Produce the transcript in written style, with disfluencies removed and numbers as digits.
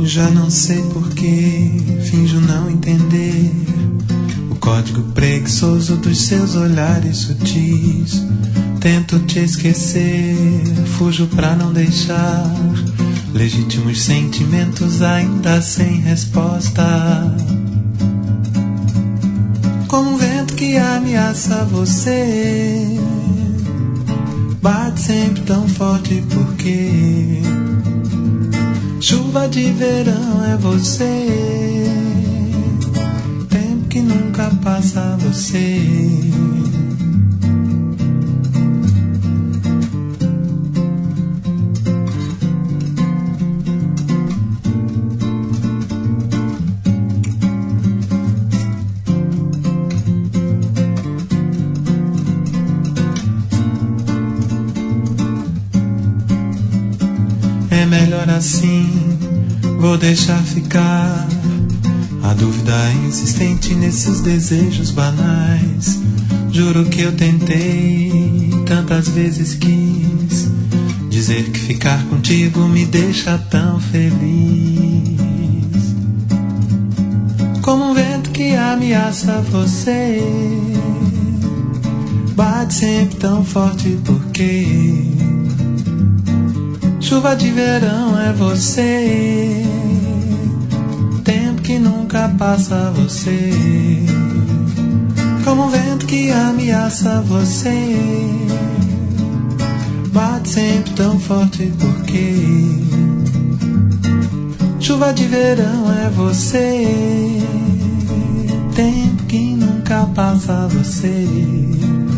Já não sei porquê, finjo não entender o código preguiçoso dos seus olhares sutis. Tento te esquecer, fujo pra não deixar legítimos sentimentos ainda sem resposta. Como um vento que ameaça você, bate sempre tão forte porque chuva de verão é você, tempo que nunca passa você. É melhor assim, vou deixar ficar a dúvida insistente nesses desejos banais. Juro que eu tentei, tantas vezes quis dizer que ficar contigo me deixa tão feliz. Como um vento que ameaça você, bate sempre tão forte porque chuva de verão é você, tempo que nunca passa você. Como um vento que ameaça você, bate sempre tão forte porque chuva de verão é você, tempo que nunca passa você.